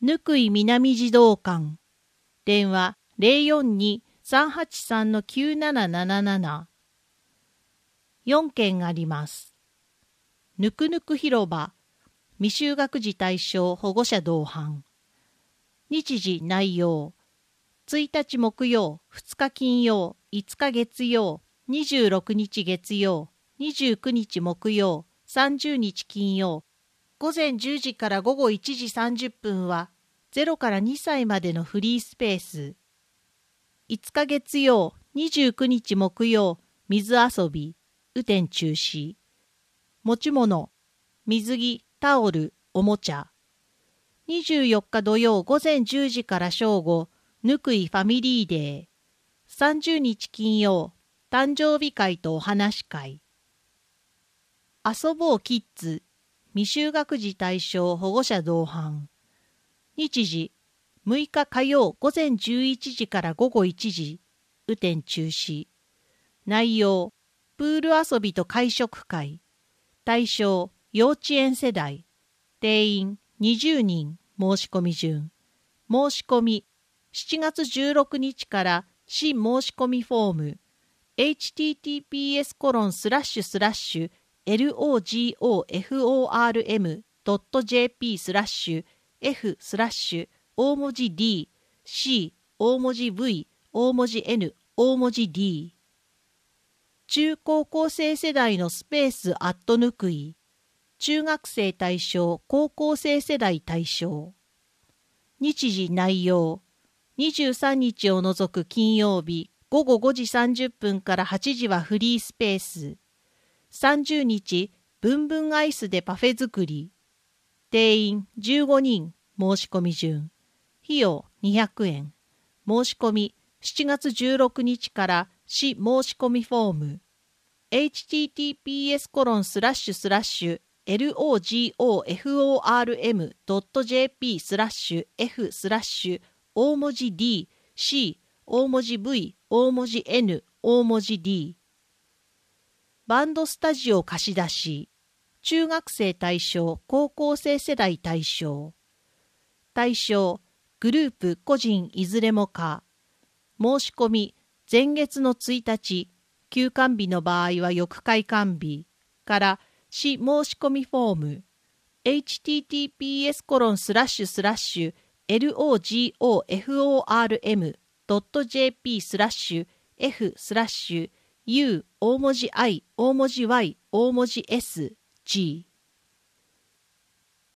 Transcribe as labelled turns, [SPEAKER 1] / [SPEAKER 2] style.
[SPEAKER 1] ぬくい南児童館。電話042-383-9777。4件あります。ぬくぬく広場。未就学児対象保護者同伴。日時内容。1日木曜、2日金曜、5日月曜、26日月曜、29日木曜、30日金曜。午前10時から午後1時30分は0から2歳までのフリースペース。5日月曜、29日木曜、水遊び、雨天中止。持ち物、水着、タオル、おもちゃ。24日土曜午前10時から正午、ぬくいファミリーデー。30日金曜、誕生日会とお話会。遊ぼうキッズ、未就学児対象保護者同伴。日時、6日火曜午前11時から午後1時、雨天中止。内容、プール遊びと会食会。対象、幼稚園世代。定員、20人、申し込み順。申し込み、7月16日から市申し込みフォーム、https://logoform.jp/f/ 大文字 D、C、大文字 V、大文字 N、大文字 D。中高校生世代のスペースアットぬくい。中学生対象、高校生世代対象。日時内容。23日を除く金曜日、午後5時30分から8時はフリースペース。30日、ブンブンアイスでパフェ作り。定員15人、申し込み順。費用200円。申し込み、7月16日から市申し込みフォーム。https://logoform.jp/f/ 大文字 D、C、大文字 V、大文字 N、大文字 D。バンドスタジオ貸し出し。中学生対象、高校生世代対象。対象、グループ、個人いずれも可。申し込み、前月の1日、休館日の場合は翌開館日から市申し込みフォーム。https://logoform.jp/f/u 大文字 I 大文字 Y 大文字 S G